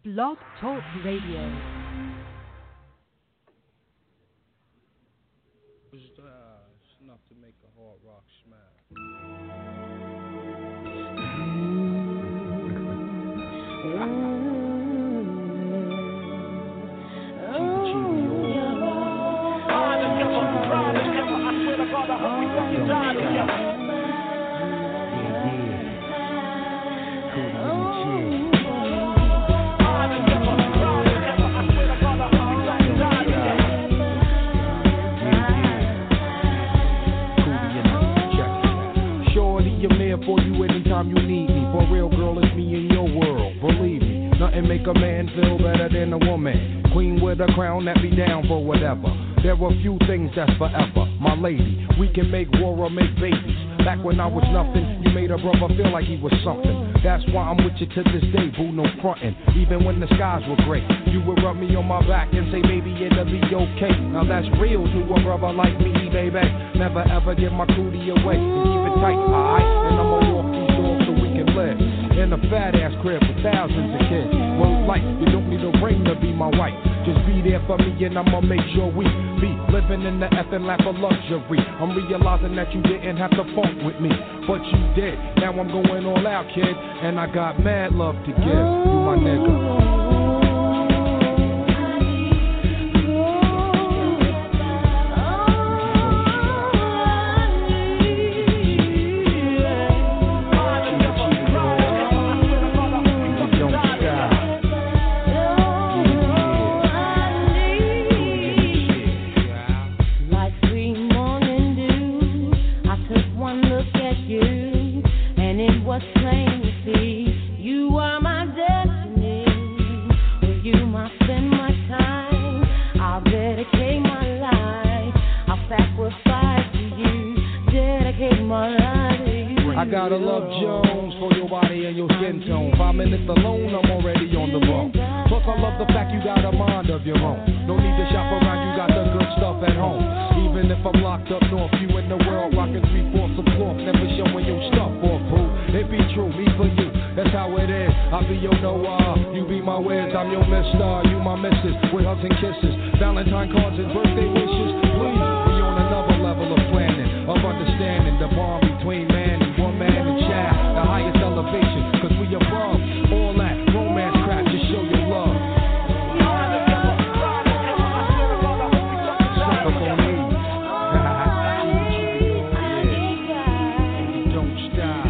Blog Talk Radio. It's enough to make a hard rock smile. For you anytime you need me. For real, girl, it's me in your world. Believe me, nothing make a man feel better than a woman. Queen with a crown that be down for whatever. There are few things that's forever. My lady, we can make war or make babies. Back when I was nothing, you made a brother feel like he was something. That's why I'm with you to this day, boo, no frontin'. Even when the skies were gray, you would rub me on my back and say, baby, it'll be okay. Now that's real to a brother like me, baby. Never ever give my cootie away and keep it tight, alright? And I'ma walk these doors so we can live in a fat ass crib with thousands of kids. Well, like, you don't need a ring to be my wife. Just be there for me and I'ma make sure we be living in the effing lap of luxury. I'm realizing that you didn't have to funk with me, but you did. Now I'm going all out, kid, and I got mad love to give. You my nigga. I gotta love Jones for your body and your skin tone. 5 minutes alone, I'm already on the road. Plus, I love the fact you got a mind of your own. No need to shop around, you got the good stuff at home. Even if I'm locked up north, you in the world rocking 3/4 of cloth, never showing your stuff off, boo. It be true, me for you, that's how it is. I be your Noah, you be my Wiz, I'm your Mister, you my Missus, with hugs and kisses, Valentine cards and birthday wishes. Please, we on another level of planning, of understanding the bond between man and woman and child, the highest elevation, cause we above all that romance crap, just show your love. Suck up on me. Don't stop.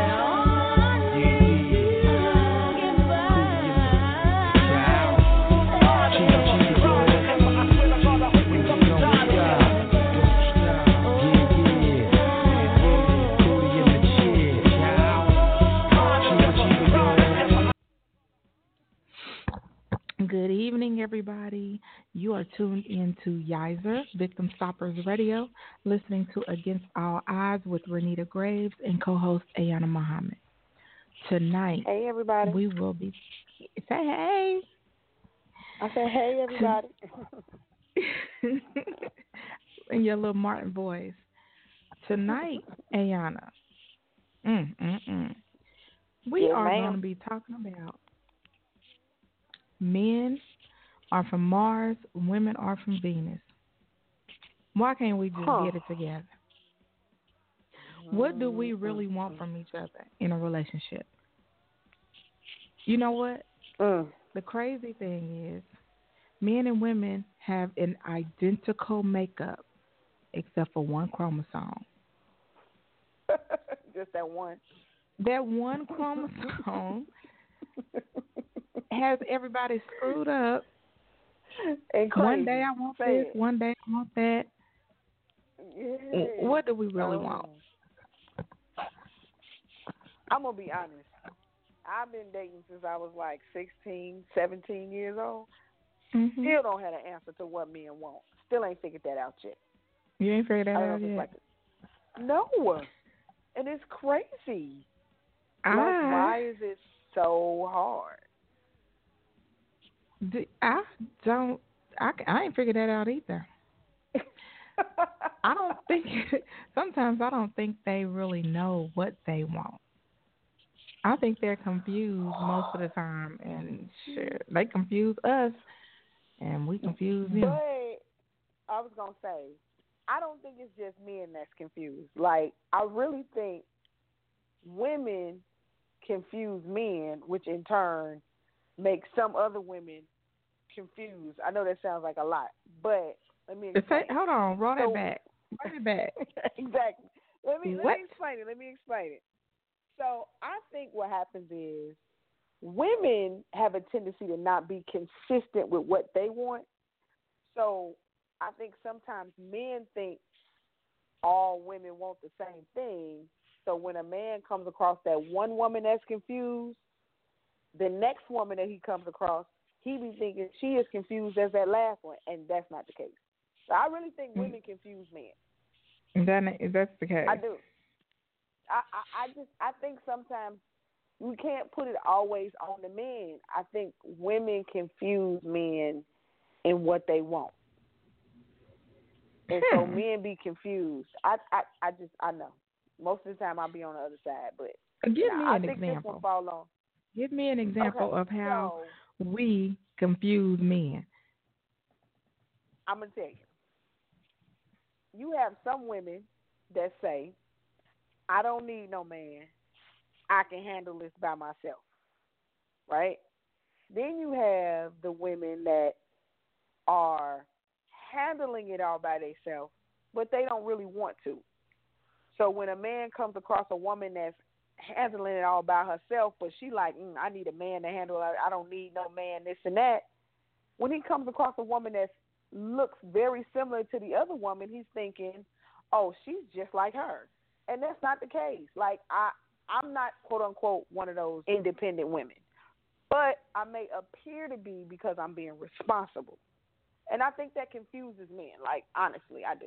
Good evening, everybody. You are tuned into Yizer, Victim Stoppers Radio, listening to Against All Odds with Renita Graves and co-host Ayana Muhammad. Tonight, hey everybody. We will be say hey. I said hey everybody. In your little Martin voice. Tonight, Ayana. We yes, are ma'am. going to be talking about men are from Mars, women are from Venus. Why can't we just get it together? What do we really want from each other in a relationship? You know what? The crazy thing is, men and women have an identical makeup except for one chromosome. Just that one. That one chromosome has everybody screwed up. And crazy. One day I want this, one day I want that. Yeah. What do we really want? I'm going to be honest. I've been dating since I was like 16, 17 years old. Mm-hmm. Still don't have an answer to what men want. Still ain't figured that out yet. You ain't figured that out yet? Like no. And it's crazy. Why is it so hard? I ain't figured that out either. I don't think, sometimes I don't think they really know what they want. I think they're confused most of the time, and shit, they confuse us, and we confuse them. But I was gonna say, I don't think it's just men that's confused. Like, I really think women confuse men, which in turn makes some other women confused. I know that sounds like a lot, but let me explain. Hold on, roll that back. Roll it back. Exactly. Let me explain it. So I think what happens is women have a tendency to not be consistent with what they want. So I think sometimes men think all women want the same thing. So when a man comes across that one woman that's confused, the next woman that he comes across, he be thinking she is confused as that last one, and that's not the case. So I really think women confuse men. That's the case. I do. I think sometimes we can't put it always on the men. I think women confuse men in what they want. And so men be confused. I know. Most of the time I'll be on the other side, but give me an example. This one fall on. Give me an example of how we confuse men. I'm gonna tell you. You have some women that say, I don't need no man. I can handle this by myself. Right? Then you have the women that are handling it all by themselves, but they don't really want to. So when a man comes across a woman that's handling it all by herself, but she like, I need a man to handle it. I don't need no man, this and that. When he comes across a woman that looks very similar to the other woman, he's thinking, oh, she's just like her. And that's not the case. Like, I'm not, quote, unquote, one of those independent women. But I may appear to be because I'm being responsible. And I think that confuses men. Like, honestly, I do.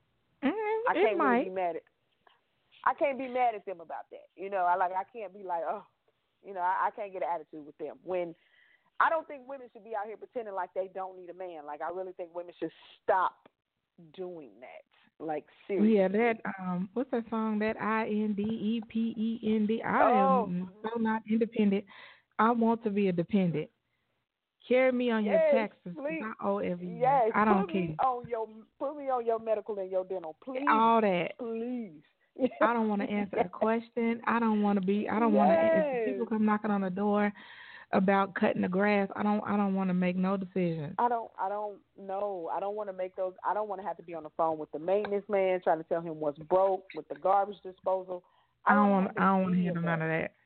I can't really be mad at I can't be mad at them about that. You know, I can't be like, oh, you know, I can't get an attitude with them. When I don't think women should be out here pretending like they don't need a man. Like, I really think women should stop doing that. Like, seriously. Yeah, that what's that song? That INDEPEND. I am so not independent. I want to be a dependent. Carry me on your taxes. I owe every year. I don't care. Put me on your medical and your dental, please. All that, please. I don't want to answer a question. I don't want to be. I don't want to. If people come knocking on the door about cutting the grass, I don't want to make no decisions. I don't know. I don't want to make those. I don't want to have to be on the phone with the maintenance man trying to tell him what's broke with the garbage disposal. I don't want to hear none of that.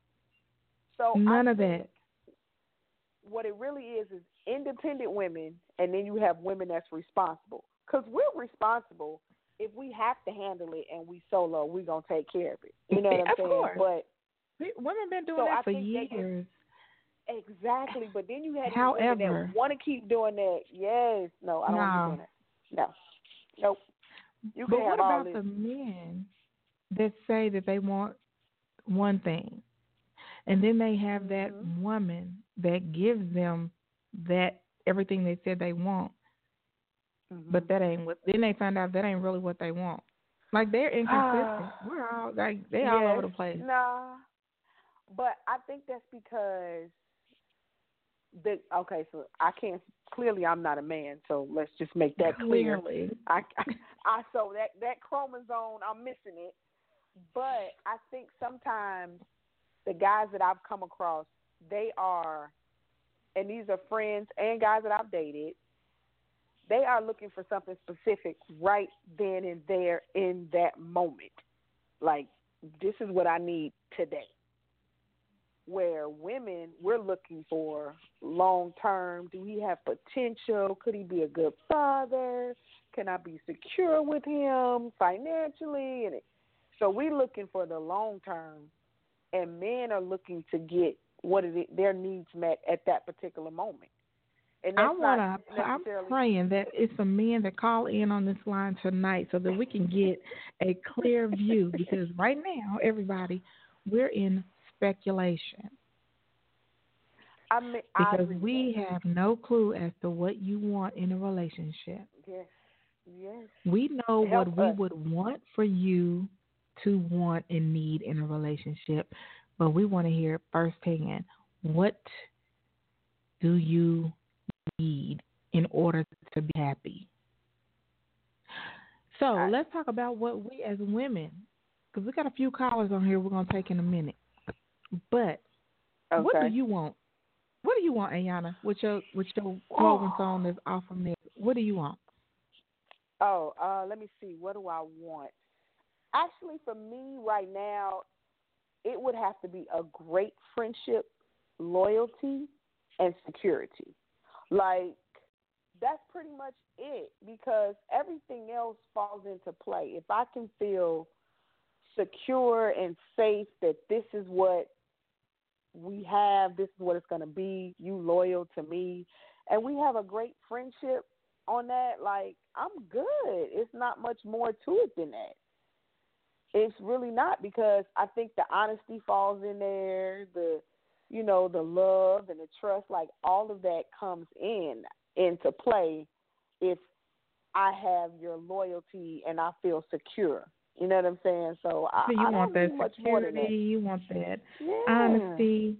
So none of that. What it really is independent women, and then you have women that's responsible. Because we're responsible. If we have to handle it and we solo, we're going to take care of it. You know what I'm saying? Course. But women been doing that for years. Exactly. But then you have women that want to keep doing that. Yes. No, I don't want to do that. No. Nope. You but can what have all about this. the men that say that they want one thing, and then they have that woman that gives them that everything they said they want? But that ain't what. Then they find out that ain't really what they want. Like, they're inconsistent. We're all like they all over the place. Nah, but I think that's because so I can't. Clearly, I'm not a man. So let's just make that clear. So that chromosome, I'm missing it. But I think sometimes the guys that I've come across, they are, and these are friends and guys that I've dated. They are looking for something specific right then and there in that moment. Like, this is what I need today. Where women, we're looking for long term. Do he have potential? Could he be a good father? Can I be secure with him financially? So we're looking for the long term, and men are looking to get their needs met at that particular moment. And I'm praying that it's some men that call in on this line tonight so that we can get a clear view, because right now, everybody, we're in speculation. Because we have no clue as to what you want in a relationship. Yes. We know what we would want for you to want and need in a relationship, but we want to hear it firsthand. What do you need in order to be happy? So let's talk about what we as women, because we got a few callers on here we're going to take in a minute. But what do you want? What do you want, Ayana, with your clothing song that's off of me? What do you want? Let me see. What do I want? Actually, for me right now, it would have to be a great friendship, loyalty, and security. Like, that's pretty much it, because everything else falls into play. If I can feel secure and safe that this is what we have, this is what it's going to be, you loyal to me, and we have a great friendship on that, like, I'm good. It's not much more to it than that. It's really not, because I think the honesty falls in there, the love and the trust, like all of that comes into play if I have your loyalty and I feel secure. You know what I'm saying? So I want don't that much more than security, that. you want that honesty.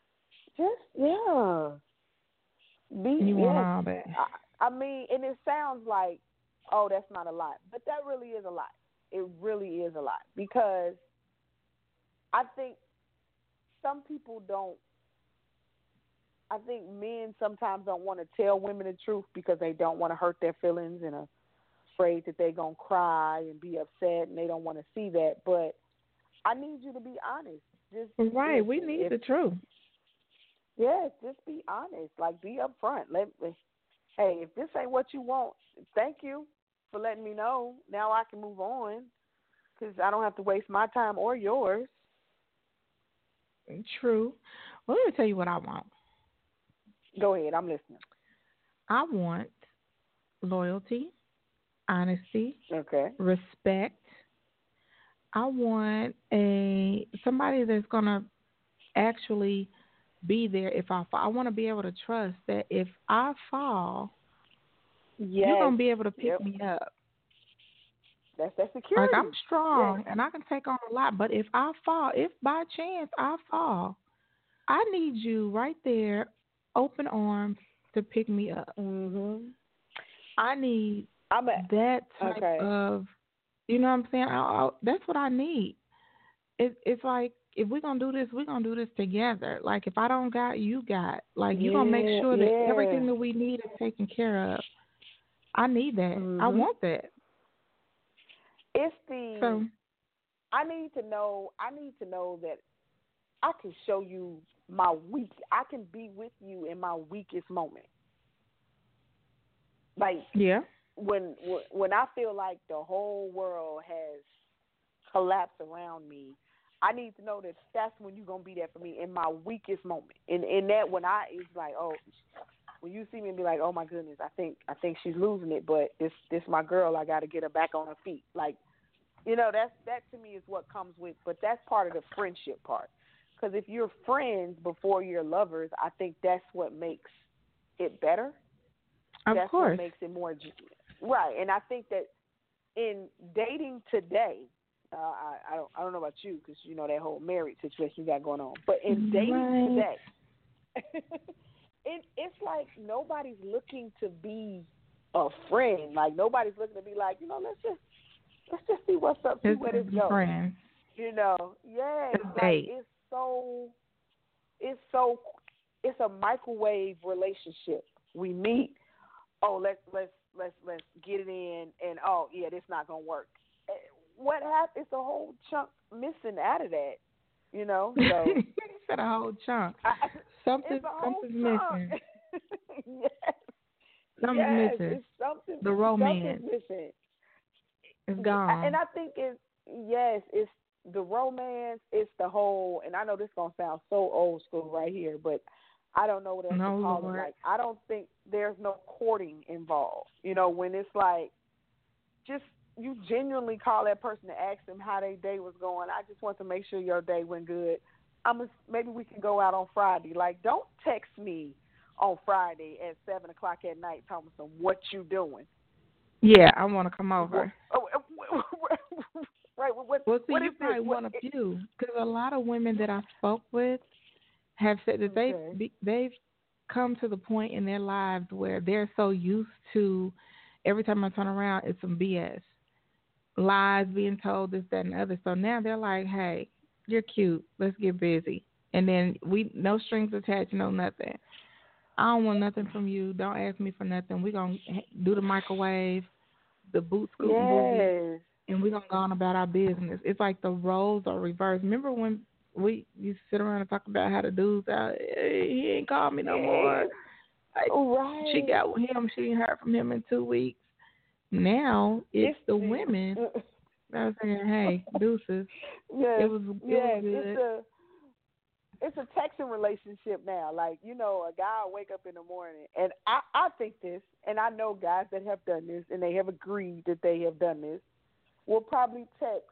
Want all that. I mean, and it sounds like, oh, that's not a lot, but that really is a lot. It really is a lot, because I think some people don't. I think men sometimes don't want to tell women the truth because they don't want to hurt their feelings and are afraid that they're going to cry and be upset, and they don't want to see that. But I need you to be honest. Right, we need the truth. Yes, just be honest. Like, be upfront. Hey, if this ain't what you want, thank you for letting me know. Now I can move on, because I don't have to waste my time or yours. True. Well, let me tell you what I want. Go ahead. I'm listening. I want loyalty, honesty, respect. I want somebody that's going to actually be there if I fall. I want to be able to trust that if I fall, you're going to be able to pick me up. That's that security. Like, I'm strong and I can take on a lot, but if I fall, if by chance I fall, I need you right there, open arms, to pick me up. Mm-hmm. I need that type of, you know what I'm saying? That's what I need. It's like, if we're going to do this, we're going to do this together. Like, if I don't got, you got. Like, you're going to make sure that everything that we need is taken care of. I need that. Mm-hmm. I want that. I need to know that I can show you I can be with you in my weakest moment. Like, when I feel like the whole world has collapsed around me, I need to know that that's when you're going to be there for me in my weakest moment. In that, it's like, oh, when you see me and be like, oh my goodness, I think she's losing it, but this my girl, I got to get her back on her feet. Like, that to me is what comes with, but that's part of the friendship part. Because if you're friends before you're lovers, I think that's what makes it better. That's what makes it more right. And I think that in dating today, I don't know about you, because that whole marriage situation you got going on. But in dating today, it's like nobody's looking to be a friend. Like, nobody's looking to be like, let's just see what's up, see where this goes. Friends. Like, it's a microwave relationship. We meet, let's get it in, and this not gonna work. What happened? It's a whole chunk missing out of that, So you said a whole chunk. Something's missing. Something's missing. The romance. Something's missing. It's gone. And I think it's the romance. It's the whole. And I know this gonna sound so old school right here, but I don't know what else to call it. Like, I don't think there's no courting involved. When it's like, just you genuinely call that person to ask them how their day was going. I just want to make sure your day went good. Maybe we can go out on Friday. Like, don't text me on Friday at 7:00 at night telling me what you doing. Yeah, I want to come over. Right. Well, see, what you're is probably this? one of few, because a lot of women that I spoke with have said that they've come to the point in their lives where they're so used to every time I turn around, it's some BS, lies being told, this, that, and the other. So now they're like, hey, you're cute, let's get busy, and then we no strings attached, no nothing. I don't want nothing from you. Don't ask me for nothing. We're going to do the microwave, the boot scooting boogie, and we're going to go on about our business. It's like the roles are reversed. Remember when we used to sit around and talk about how the dudes out, hey, he ain't called me no more. Like, right. She got with him. She ain't heard from him in 2 weeks. Now it's the women that are saying, hey, deuces. Yes, It was good. It's a texting relationship now. Like, a guy will wake up in the morning, and I think this, and I know guys that have done this, and they have agreed that they have done this, will probably text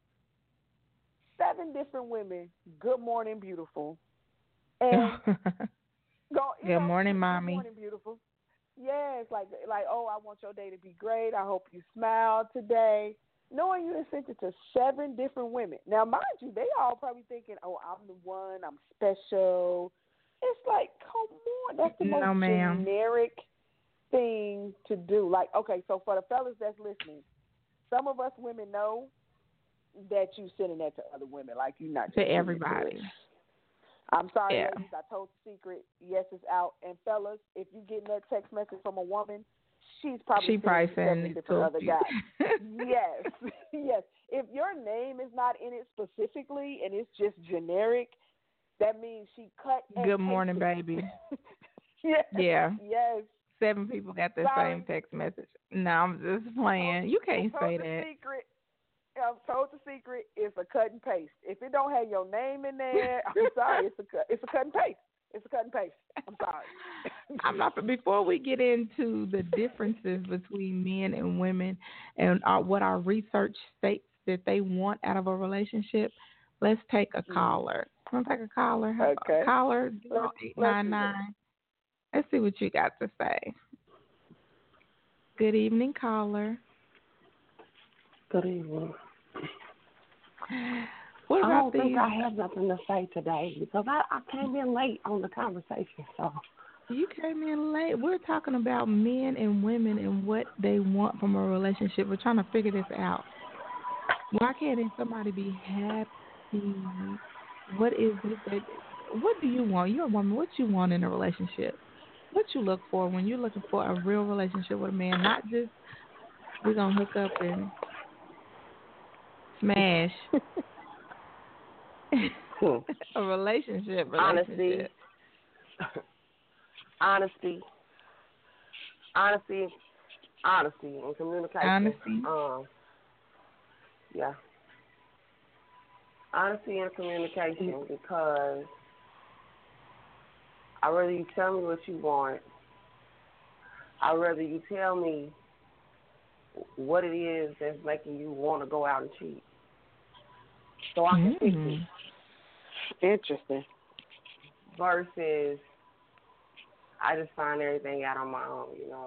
7 different women, good morning, beautiful. And go, good morning, mommy. Good morning, beautiful. Yes, like, oh, I want your day to be great. I hope you smile today. Knowing you have sent it to 7 different women. Now, mind you, they all probably thinking, oh, I'm the one, I'm special. It's like, come on, that's the most generic thing to do. Like, okay, so for the fellas that's listening, some of us women know that you sending that to other women, like you're not to everybody. I'm sorry, ladies, I told the secret. Yes, it's out. And fellas, if you getting that text message from a woman, she probably sending it to other guys. Yes, yes. If your name is not in it specifically and it's just generic, that means she cut and good morning, baby. Yes. Yeah. Yes. 7 people got the same text message. No, I'm just playing. You can't say that. I'm told the secret is a cut and paste. If it don't have your name in there, I'm sorry, it's a cut and paste. It's a cut and paste. I'm sorry. I'm not. Before we get into the differences between men and women and what our research states that they want out of a relationship, let's take a caller. Want to take a caller? Okay. Caller 0899. Let's see what you got to say. Good evening, caller. Good evening. What about I don't think I have nothing to say today because I came in late on the conversation. So you came in late. We're talking about men and women and what they want from a relationship. We're trying to figure this out. Why can't somebody be happy? What is it? What do you want? You're a woman. What you want in a relationship? What you look for when you're looking for a real relationship with a man? Not just we're gonna hook up and smash. A relationship. Honesty and communication. Honesty. Yeah. Honesty and communication, because I'd rather you tell me what you want. I'd rather you tell me what it is that's making you want to go out and cheat, so I can fix it. Interesting. Versus, I just find everything out on my own,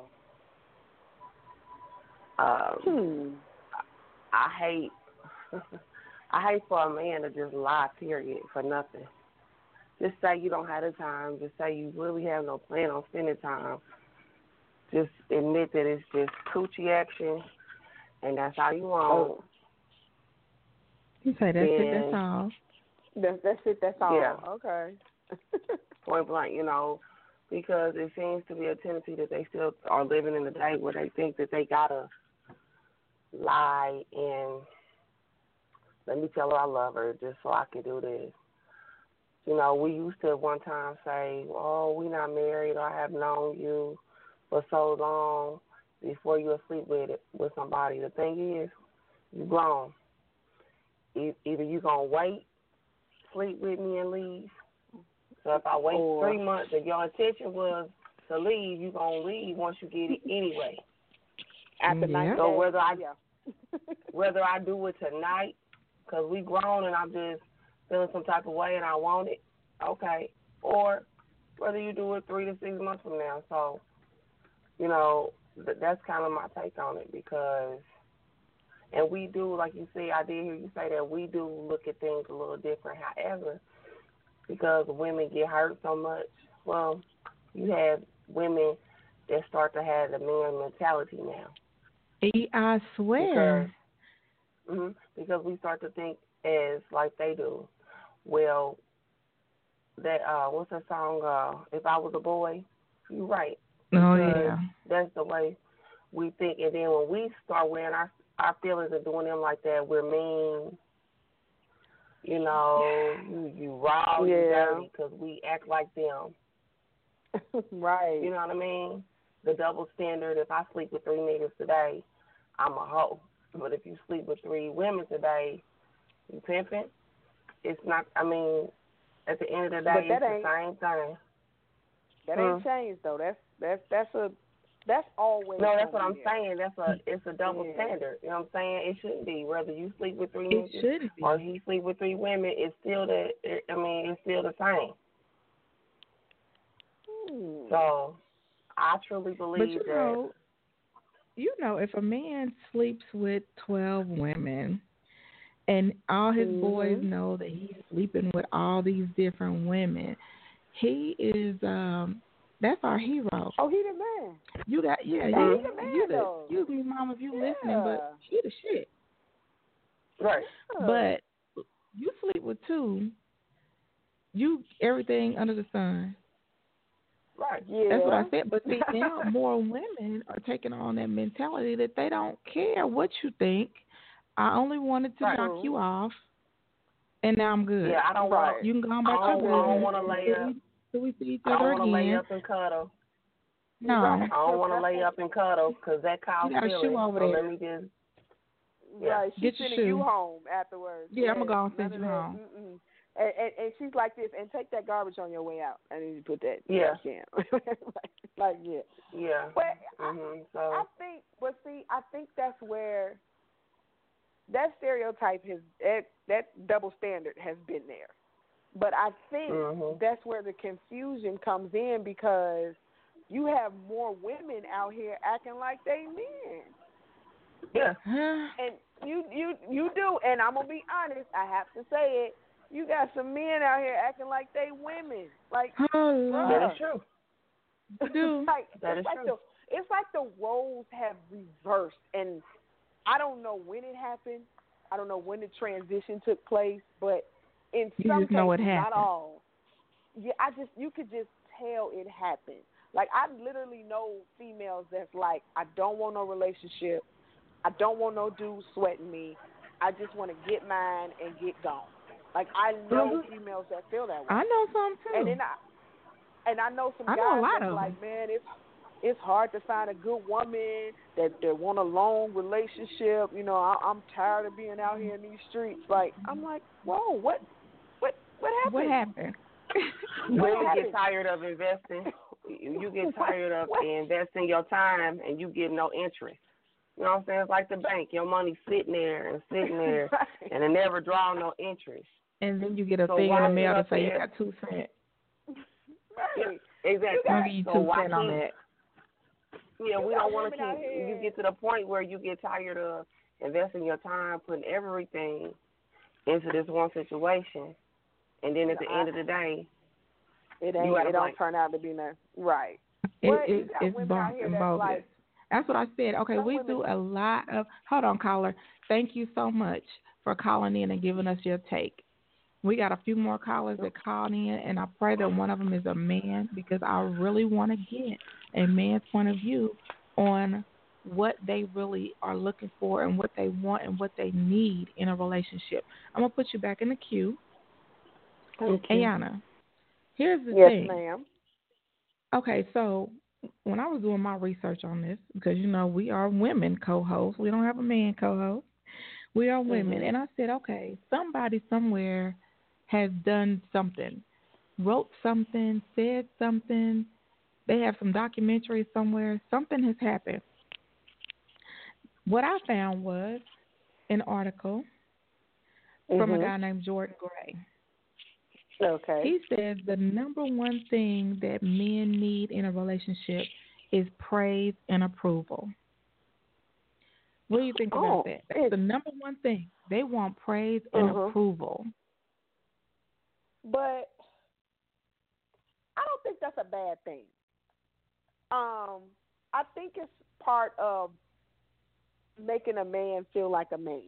I hate for a man to just lie, period, for nothing. Just say you don't have the time. Just say you really have no plan on spending time. Just admit that it's just coochie action, and that's all you want. You say that's it, that's all. That's it, that's all. Yeah. Okay. Point blank, because it seems to be a tendency that they still are living in the day where they think that they gotta lie and let me tell her I love her just so I can do this. We used to at one time say, oh, we're not married, or I have known you for so long before you asleep with somebody. The thing is, you're grown. Either you're going to wait, sleep with me, and leave. So if I wait 3 months and your intention was to leave, you're going to leave once you get it anyway. After night. So whether I do it tonight, because we grown and I'm just feeling some type of way and I want it, okay. Or whether you do it 3 to 6 months from now. So, that's kind of my take on it, because And we do, like you say, I did hear you say that we do look at things a little different. However, because women get hurt so much, well, you have women that start to have the man mentality now. I swear. Because we start to think as like they do. Well, that what's that song? If I Was a Boy, you're right. Oh yeah. That's the way we think, and then when we start wearing our feelings and doing them like that, we're mean. You know, you raw, you dirty, because we act like them. Right. You know what I mean? The double standard. If I sleep with 3 niggas today, I'm a hoe. But if you sleep with 3 women today, you pimping. It's not. I mean, at the end of the day, it's the same thing. That ain't changed though. That's always. No, that's what I'm saying. It's a double standard. You know what I'm saying? It shouldn't be. Whether you sleep with 3 niggas or he sleep with 3 women, it's still it's still the same. So, I truly believe that. You know, if a man sleeps with 12 women, and all his boys know that he's sleeping with all these different women, he is. That's our hero. Oh, he the man. You got, he the man, you be mom if you listening, but he the shit. Right. But you sleep with 2, you everything under the sun. Right. Yeah. That's what I said. But see, now more women are taking on that mentality that they don't care what you think. I only wanted to knock you off, and now I'm good. Yeah, I don't want. You can go on back to business. I don't want to lay up. We see each other again. I don't want to lay up and cuddle. No. I don't want to lay up and cuddle because that causes feelings. You got a shoe over there. Let me just. Right, she's get your sending shoe. You home afterwards. Yeah, I'm going to send you home. And she's like this, and take that garbage on your way out. I need to put that. Yeah. like, yeah. Yeah. But I think that's where that stereotype that double standard has been there. But I think that's where the confusion comes in because you have more women out here acting like they men. Yeah. And you do, and I'm gonna be honest, I have to say it. You got some men out here acting like they women. Like that is true. That is true. It's like the roles have reversed, and I don't know when it happened. I don't know when the transition took place, but in some cases, not all. Yeah, you could just tell it happened. Like I literally know females that's like, I don't want no relationship. I don't want no dude sweating me. I just want to get mine and get gone. Like I know females that feel that way. I know some too. And then I know some guys that's like, man, it's hard to find a good woman that want a long relationship. You know, I'm tired of being out here in these streets. Like I'm like, whoa, what happened? What happened? Women get tired of investing. You get tired of investing your time, and you get no interest. You know what I'm saying? It's like the bank. Your money's sitting there, and it never draws no interest. And then you get a thing in the mail to say you got 2 cents. Right. Exactly. I'll give you 2 cents on that. Yeah, we don't want to keep. You get to the point where you get tired of investing your time, putting everything into this one situation, and then at the end of the day, it don't turn out to be nothing. Right. It's bogus. That's what I said. Okay, we do a lot of. Hold on, caller. Thank you so much for calling in and giving us your take. We got a few more callers that called in, and I pray that one of them is a man because I really want to get a man's point of view on what they really are looking for and what they want and what they need in a relationship. I'm going to put you back in the queue. Ayana, here's the thing. Yes, ma'am. Okay, so when I was doing my research on this, because, you know, we are women co-hosts. We don't have a man co-host. We are women. And I said, okay, somebody somewhere has done something, wrote something, said something. They have some documentary somewhere. Something has happened. What I found was an article from a guy named Jordan Gray. Okay. He says the number one thing that men need in a relationship is praise and approval. What do you think about that? That's the number one thing. They want praise and approval. But I don't think that's a bad thing. I think it's part of making a man feel like a man.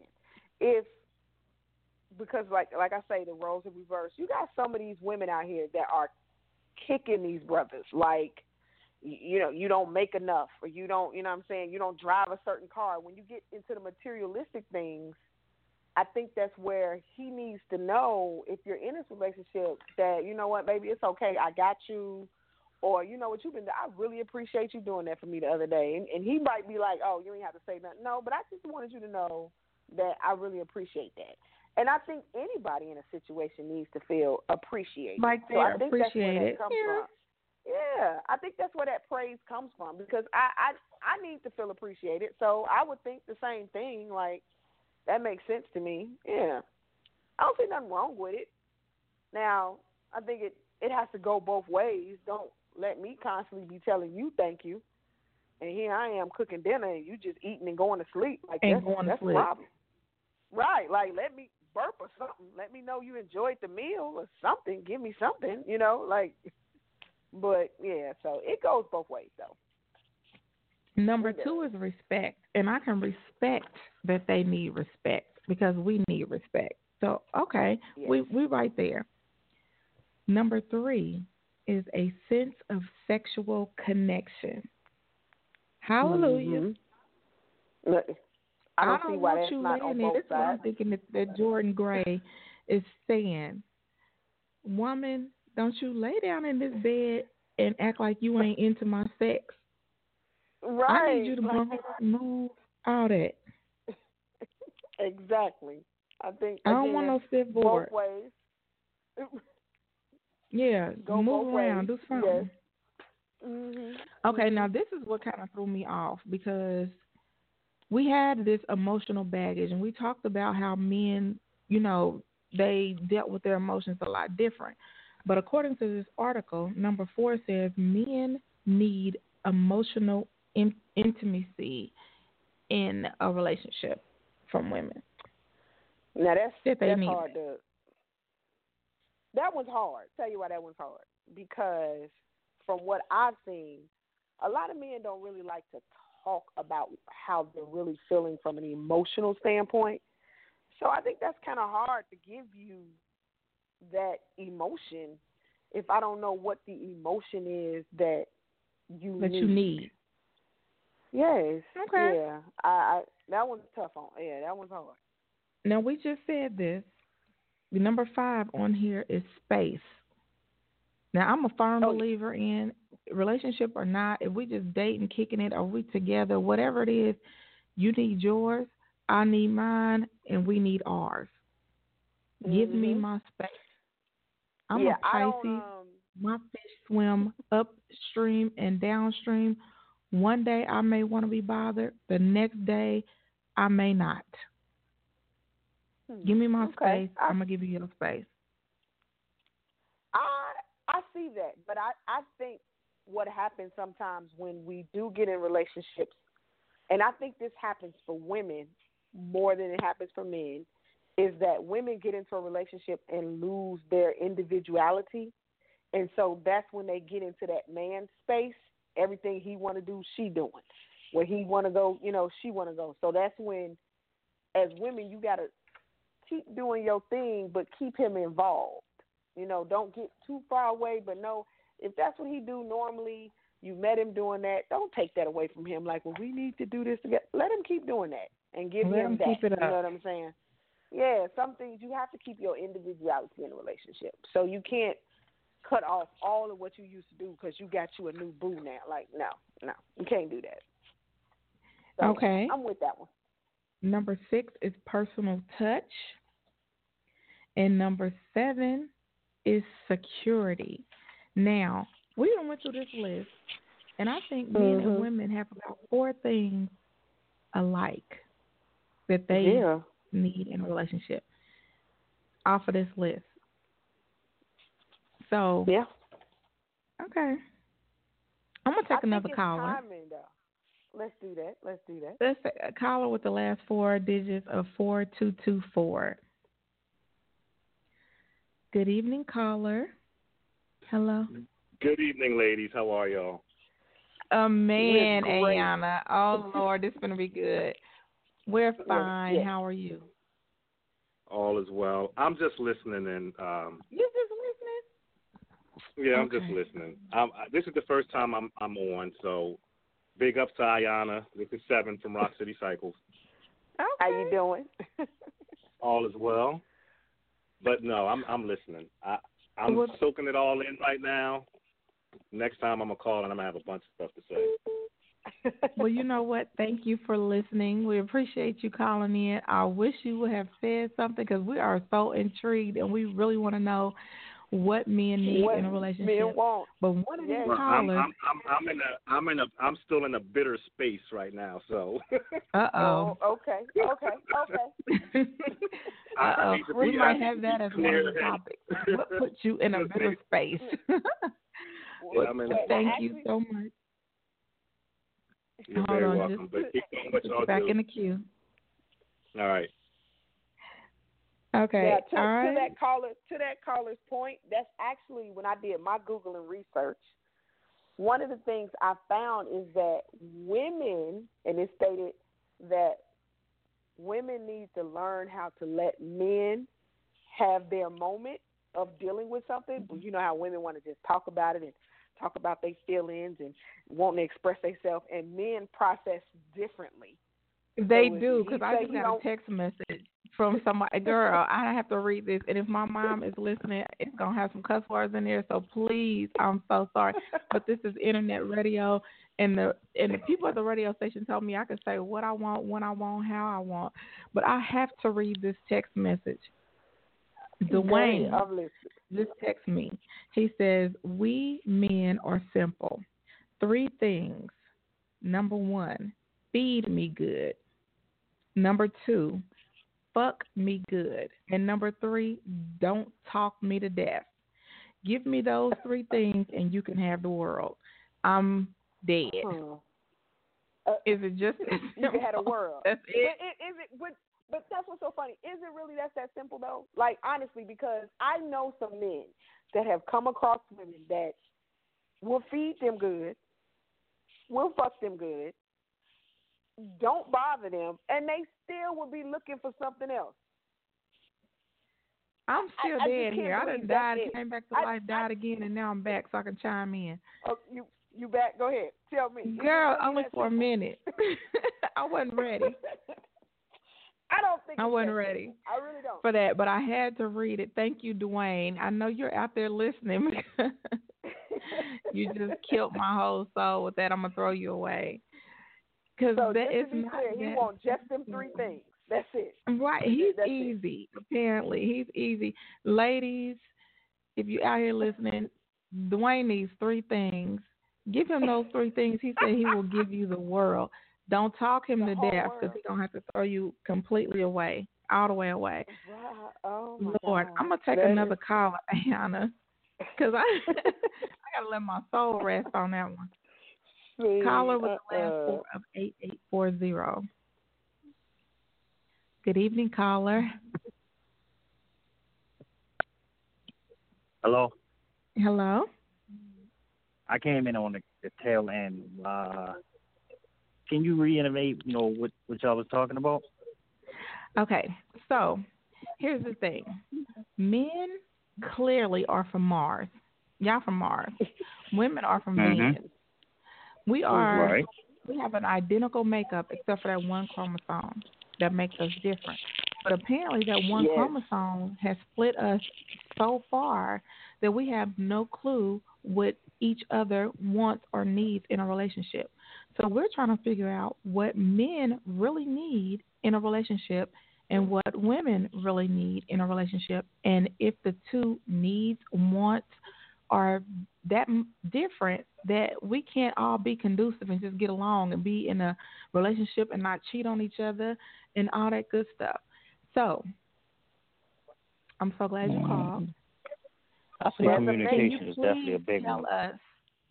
Because like I say, the roles are reversed. You got some of these women out here that are kicking these brothers, like, you don't make enough, or you don't, you know what I'm saying, you don't drive a certain car. When you get into the materialistic things, I think that's where he needs to know, if you're in this relationship, that, you know what, baby, it's okay, I got you, or, you know what, I really appreciate you doing that for me the other day. And he might be like, oh, you ain't have to say nothing. No, but I just wanted you to know that I really appreciate that. And I think anybody in a situation needs to feel appreciated. Like they're appreciated. From. Yeah, I think that's where that praise comes from, because I need to feel appreciated. So I would think the same thing. Like, that makes sense to me. Yeah. I don't see nothing wrong with it. Now, I think it has to go both ways. Don't let me constantly be telling you thank you, and here I am cooking dinner and you just eating and going to sleep. Like, that's a problem. Right. Like, let me burp or something. Let me know you enjoyed the meal or something. Give me something, like. But, yeah, so it goes both ways, though. Number 2 is respect. And I can respect that they need respect, because we need respect. So, okay, yes. we right there. Number 3 is a sense of sexual connection. Hallelujah. Mm-hmm. I don't see why that's not on both sides. That's what I'm thinking that Jordan Gray is saying. Woman, don't you lay down in this bed and act like you ain't into my sex. Right. I need you to move out it. Exactly. I don't want no stiff board. Both ways. Yeah, go move both around, ways. do something. Yes. Mm-hmm. Okay, now this is what kind of threw me off, because we had this emotional baggage, and we talked about how men, they dealt with their emotions a lot different. But according to this article, number 4 says men need emotional intimacy in a relationship from women. Now that's need hard to. That one's hard. Tell you why that one's hard. Because from what I've seen, a lot of men don't really like to talk about how they're really feeling from an emotional standpoint. So I think that's kind of hard to give you that emotion if I don't know what the emotion is that you need. Yes. Okay. Yeah. I that one's tough on. Yeah, that one's hard. Now, we just said this. The number 5 on here is space. Now, I'm a firm believer in relationship or not. If we just dating, kicking it, or we together, whatever it is, you need yours, I need mine, and we need ours. Mm-hmm. Give me my space. I'm a Pisces. My fish swim upstream and downstream. One day I may want to be bothered. The next day I may not. Give me my space. I'm going to give you your space. I see that. But I think what happens sometimes when we do get in relationships, and I think this happens for women more than it happens for men, is that women get into a relationship and lose their individuality. And so that's when they get into that man space. Everything he want to do, she doing. Where he want to go, she want to go. So that's when, as women, you got to keep doing your thing, but keep him involved. Don't get too far away, but no, if that's what he do normally, you met him doing that, don't take that away from him. Like, well, we need to do this together. Let him keep doing that and give him that. Keep it up. You know what I'm saying? Yeah, some things you have to keep your individuality in a relationship. So you can't cut off all of what you used to do because you got you a new boo now. Like, no, you can't do that. So, okay. I'm with that one. Number 6 is personal touch. And number 7 is security. Now, we done went through this list, and I think men and women have about 4 things alike that they need in a relationship off of this list. So, yeah. Okay. I'm going to take another caller. Timing, though. Let's do that. Let's say a caller with the last 4 digits of 4224. Good evening, caller. Hello. Good evening, ladies. How are y'all? Man, Ayana. Oh, Lord, this is going to be good. We're fine. Yes. How are you? All is well. I'm just listening in. You just listening? Yeah, I'm just listening. This is the first time I'm on, so big ups to Ayana. This is 7 from Rock City Cycles. Okay. How you doing? All is well. But no, I'm listening. I'm soaking it all in right now. Next time I'm going to call and I'm going to have a bunch of stuff to say. Well, you know what? Thank you for listening. We appreciate you calling in. I wish you would have said something because we are so intrigued and we really want to know what men need in a relationship. Men want. But one of these callers, I'm still in a bitter space right now. So. Uh-oh. Okay. We might have that as one of the topics. What puts you in a bitter space? Thank you so much. You're very welcome. But keep doing what y'all back do. in the queue. All right. Okay. Yeah, to that caller's point, that's actually when I did my Googling research. One of the things I found is that women, and it stated that women need to learn how to let men have their moment of dealing with something. You know how women want to just talk about it and talk about their feelings and want to express themselves, and men process differently. They do, because I just got a text message from somebody. Girl, I have to read this, and if my mom is listening, it's going to have some cuss words in there, so please, I'm so sorry. But this is internet radio, and the people at the radio station told me I could say what I want, when I want, how I want. But I have to read this text message. Dwayne just text me. He says, we men are simple. 3 things. Number 1, feed me good. Number 2, fuck me good. And number 3, don't talk me to death. Give me those 3 things and you can have the world. I'm dead. Is it just you can have the world? That's it. But that's what's so funny. Is it really that simple, though? Like, honestly, because I know some men that have come across women that will feed them good, will fuck them good, don't bother them, and they still will be looking for something else. I'm still dead here. I done died, came back to life, died again, and now I'm back so I can chime in. Oh, you back? Go ahead. Tell me. Girl, only for a minute. I wasn't ready. I don't think I wasn't ready. I really don't. For that, but I had to read it. Thank you, Dwayne. I know you're out there listening. You just killed my whole soul with that. I'm going to throw you away. Because so that is to be not clear, he wants just them 3 things. That's it. Right. He's easy, apparently. He's easy. Ladies, if you're out here listening, Dwayne needs 3 things. Give him those 3 things. He said he will give you the world. Don't talk him to death because he's going to have to throw you completely away, all the way away. Wow. Oh, Lord, God. I'm going to take another call, Ayana, because I got to let my soul rest on that one. Caller with the last 4 of 8840. Good evening, caller. Hello. Hello. I came in on the tail end. Can you reiterate, what y'all was talking about? Okay, so here's the thing. Men clearly are from Mars. Y'all from Mars. Women are from Venus. We have an identical makeup except for that one chromosome that makes us different. But apparently that one chromosome has split us so far that we have no clue what each other wants or needs in a relationship. So we're trying to figure out what men really need in a relationship and what women really need in a relationship. And if the 2 needs, wants are that different that we can't all be conducive and just get along and be in a relationship and not cheat on each other and all that good stuff. So I'm so glad you called. I think communication is definitely a big one.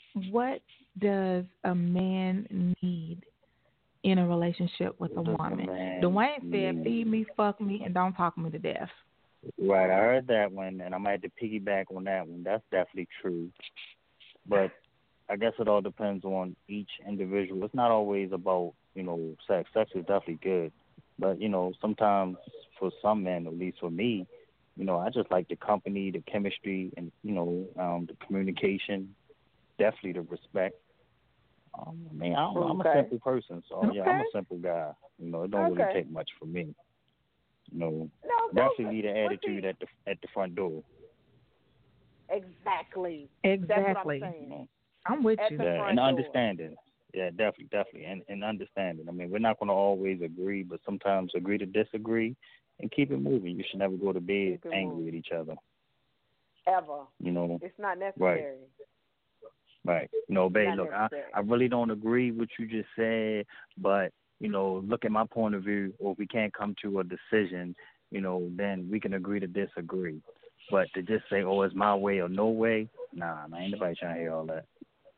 what does a man need in a relationship with a woman? Dwayne said, feed me, fuck me, and don't talk me to death. Right, I heard that one, and I might have to piggyback on that one. That's definitely true. But I guess it all depends on each individual. It's not always about, sex. Sex is definitely good. But, sometimes for some men, at least for me, I just like the company, the chemistry, and, the communication, definitely the respect. I'm a simple person, so, I'm a simple guy. It don't really take much for me. Definitely need an attitude at the front door. Exactly. That's what I'm saying. I'm with you. Yeah, and understanding. Yeah, definitely. And understanding. I mean, we're not going to always agree, but sometimes agree to disagree and keep it moving. You should never go to bed angry with each other. Ever. It's not necessary. Right. Babe, look, I really don't agree with what you just said, but, look at my point of view, or if we can't come to a decision, then we can agree to disagree. But to just say, oh, it's my way or no way, nah, ain't nobody trying to hear all that.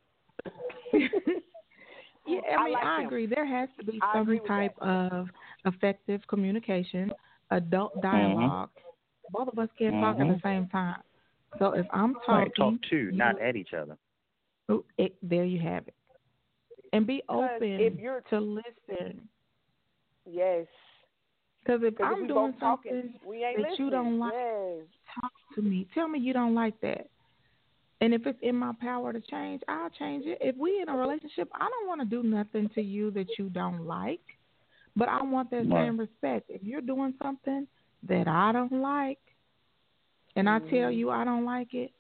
Yeah, I agree. There has to be some type of effective communication, adult dialogue. Mm-hmm. Both of us can't talk at the same time. So if I'm talking, talk to, not at each other. There you have it. And be open to listen. Yes. Because if I'm doing something that you don't like, talk to me. Tell me you don't like that. And if it's in my power to change, I'll change it. If we in a relationship, I don't want to do nothing to you that you don't like, but I want that same respect. If you're doing something that I don't like, and I tell you I don't like it,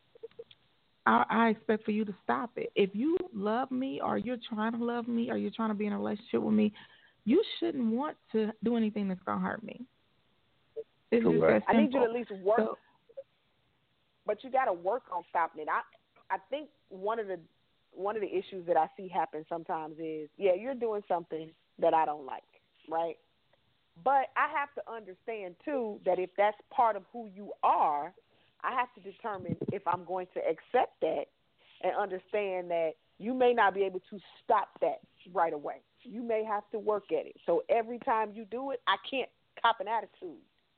I expect for you to stop it. If you love me, or you're trying to love me, or you're trying to be in a relationship with me, you shouldn't want to do anything that's going to hurt me. It's just that simple. I need you to at least work, but you got to work on stopping it. I think one of the issues that I see happen sometimes is, you're doing something that I don't like, right? But I have to understand, too, that if that's part of who you are, I have to determine if I'm going to accept that and understand that you may not be able to stop that right away. You may have to work at it. So every time you do it, I can't cop an attitude.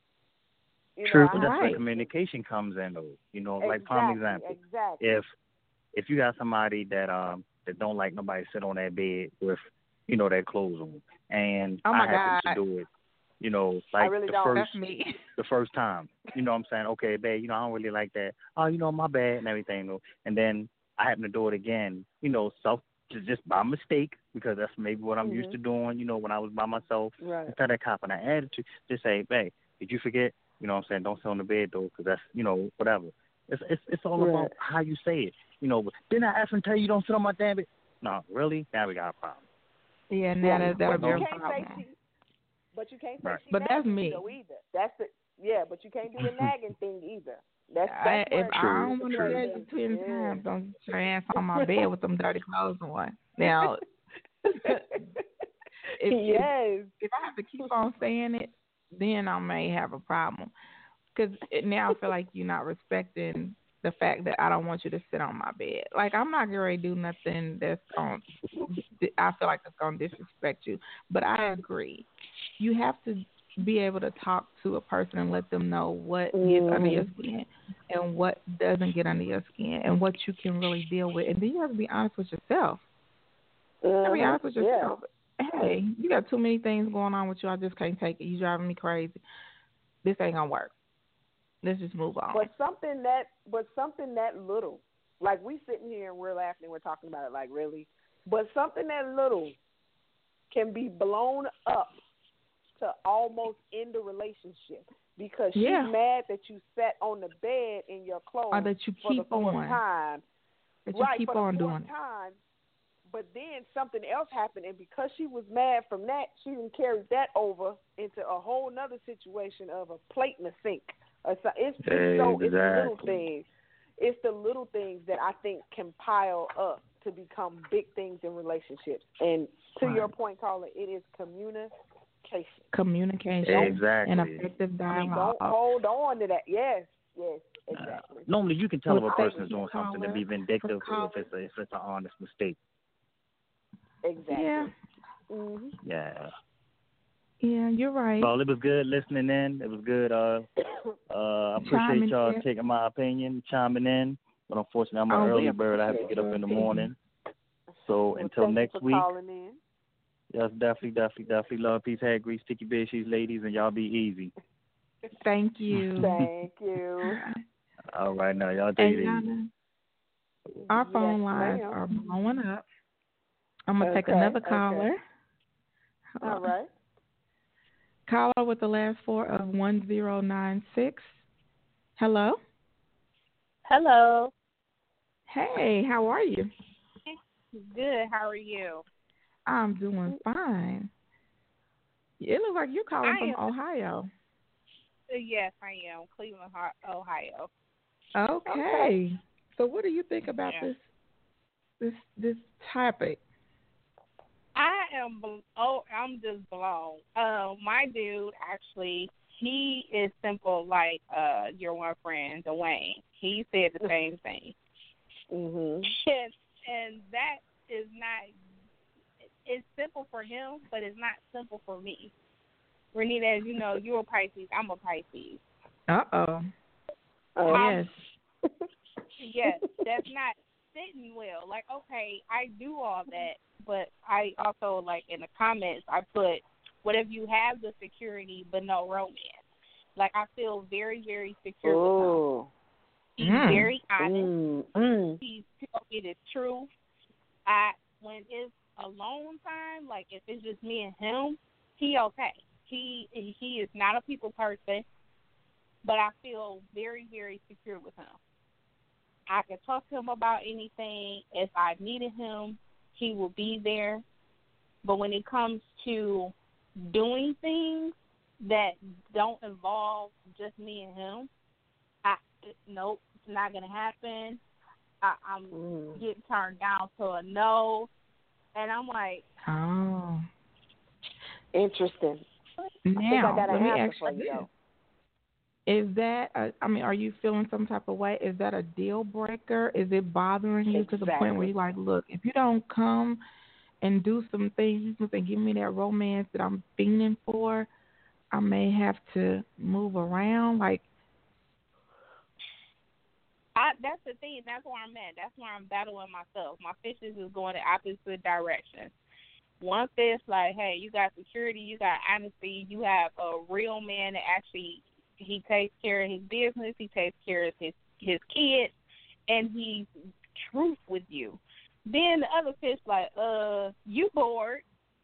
True, but that's where communication comes in, though. Like prime example. Exactly. If you got somebody that don't like nobody sit on that bed with, their clothes on, and I happen to do it, like really the first time, what I'm saying, okay, babe, I don't really like that. Oh, my bad and everything, and then I happen to do it again, just by mistake, because that's maybe what I'm used to doing, when I was by myself. Right. Instead of copping an attitude, just say, babe, did you forget? What I'm saying, don't sit on the bed though, because that's, whatever. It's all about how you say it. Didn't I ask and tell you don't sit on my damn bed? No, really? Now we got a problem. Yeah, now that'll be a problem. But you can't say but that's me. Either. That's the but you can't do the nagging thing either. That's if I don't want to nag you 10 times, don't get your ass on my bed with them dirty clothes on. Now, if I have to keep on saying it, then I may have a problem. Because now I feel like you're not respecting the fact that I don't want you to sit on my bed. Like, I'm not going to do nothing that's going to, I feel like it's going to disrespect you. But I agree. You have to be able to talk to a person and let them know what gets under your skin and what doesn't get under your skin and what you can really deal with. And then you have to be honest with yourself. You have to be honest with yourself. Hey, you got too many things going on with you. I just can't take it. You driving me crazy. This ain't going to work. Let's just move on. But something that little, like we sitting here and we're laughing and we're talking about it like really, but something that little can be blown up to almost end the relationship because she's mad that you sat on the bed in your clothes or that you keep for the fourth time. That you keep on doing it. But then something else happened, and because she was mad from that, she even carried that over into a whole nother situation of a plate in the sink. It's the little things. It's the little things that I think can pile up to become big things in relationships. And to your point, Carla, it is communication. Communication. Exactly. And effective dialogue. Don't hold on to that. Yes. Exactly. Normally, you can tell if a person is doing something to be vindictive or if it's an honest mistake. Exactly. Yeah. Mm-hmm. Yeah. Yeah, you're right. Well, it was good listening in. It was good. I appreciate y'all taking my opinion, chiming in. But unfortunately, I'm an early bird. I have to get up in the morning. So until next week. Calling in. Yes, definitely. Love, peace, hair, grease, sticky bitches, ladies, and y'all be easy. Thank you. Thank you. All right, now y'all take it easy. Our phone lines are blowing up. I'm gonna take another caller. All right. Caller with the last 4 of 1096. Hello. Hello. Hey, how are you? Good. How are you? I'm doing fine. It looks like you're calling from Ohio. Yes, I am. Cleveland, Ohio. Okay. So what do you think about this topic? I'm just blown. My dude, actually, he is simple like your one friend, Dwayne. He said the same thing. Mhm. And that is not. It's simple for him, but it's not simple for me. Renita, as you know, you're a Pisces. I'm a Pisces. Uh-oh. Yes. Yes, that's not sitting well. Like, okay, I do all that, but I also, like, in the comments, I put, what if you have the security but no romance? Like, I feel very, very secure with him. He's very honest. He's telling me the truth. When it's alone time, like if it's just me and him, he okay. He is not a people person, but I feel very, very secure with him. I can talk to him about anything. If I needed him, he will be there. But when it comes to doing things that don't involve just me and him, nope, it's not going to happen. I'm getting turned down to a no. And I'm like, oh, interesting. Now, I got let me answer ask for you you, this. though. Is that, are you feeling some type of way? Is that a deal breaker? Is it bothering you to the point where you're like, look, if you don't come and do some things and give me that romance that I'm fiending for, I may have to move around? Like, that's the thing. That's where I'm at. That's where I'm battling myself. My fishes is going the opposite direction. One fish, like, hey, you got security, you got honesty, you have a real man that actually, he takes care of his business, he takes care of his kids, and he's truth with you. Then the other fish, like, you bored.